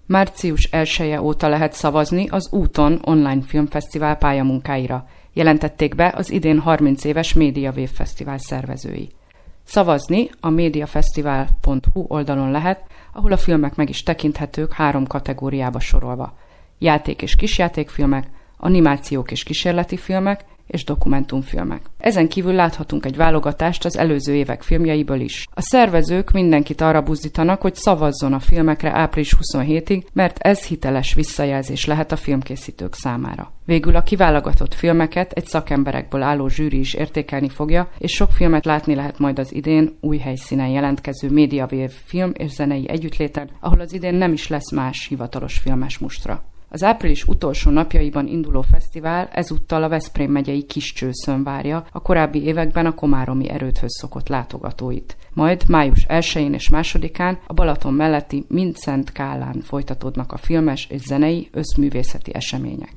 Március 1-e óta lehet szavazni az Úton online filmfesztivál pályamunkáira, jelentették be az idén 30 éves Média Wave Fesztivál szervezői. Szavazni a mediafesztivál.hu oldalon lehet, ahol a filmek meg is tekinthetők 3 kategóriába sorolva: játék- és kisjátékfilmek, animációk és kísérleti filmek és dokumentumfilmek. Ezen kívül láthatunk egy válogatást az előző évek filmjeiből is. A szervezők mindenkit arra buzdítanak, hogy szavazzon a filmekre április 27-ig, mert ez hiteles visszajelzés lehet a filmkészítők számára. Végül a kiválogatott filmeket egy szakemberekből álló zsűri is értékelni fogja, és sok filmet látni lehet majd az idén új helyszínen jelentkező Média Wave film és zenei együttléten, ahol az idén nem is lesz más hivatalos filmes mustra. Az április utolsó napjaiban induló fesztivál ezúttal a Veszprém megyei Kiscsőszön várja a korábbi években a komáromi Erődhöz szokott látogatóit. Majd május 1-én és 2-án a Balaton melletti Mindszent Kállán folytatódnak a filmes és zenei összművészeti események.